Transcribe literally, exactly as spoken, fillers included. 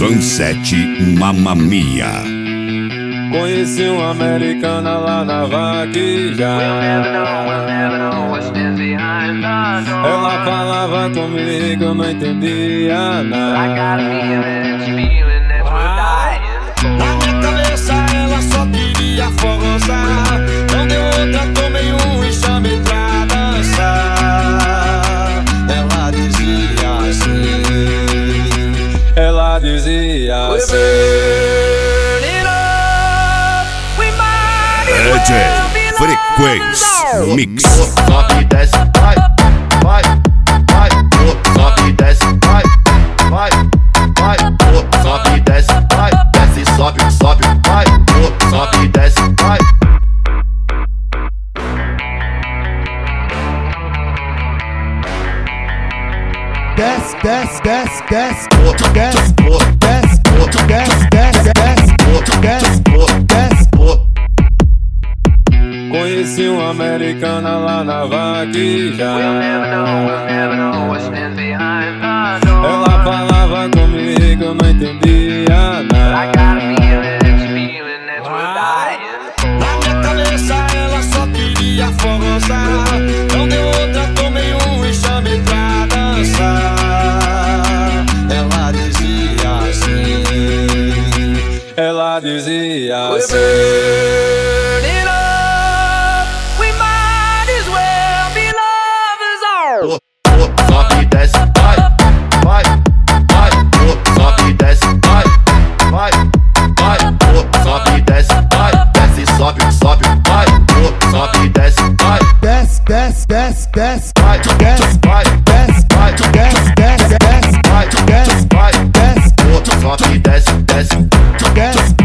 Sunset Mamma Mia. Conheci uma americana lá na vaquejada. Ela falava comigo, eu não entendia nada. Na minha cabeça ela só queria forrosar. Não deu outra, tomei um enxame pra dançar. Ela dizia assim, ela dizia assim: D J Frequência Mix. sobe e desce, vai, vai, vai. Sobe e desce, vai, vai, vai. Sobe e desce, vai, desce, sobe, sobe, vai. Sobe e desce, vai. Desce, desce, desce, desce, desce, desce, desce, desce, desce, desce. Conheci uma americana lá na vaquejada. Ela falava comigo, eu não entendia nada. Na minha cabeça ela só queria forrosar. Não deu outra, tomei um enxame pra dançar. Ela dizia assim, Ela dizia assim: sobe e desce, vai, vai, vai. Sobe e desce, vai, vai, vai. Sobe e desce, vai, desce, sobe, sobe, vai. Sobe e desce, vai, Desce, desce, desce, desce, vai, desce, vai, desce, vai, desce, desce, desce, vai, desce, vai, desce, sobe e desce, desce. desce.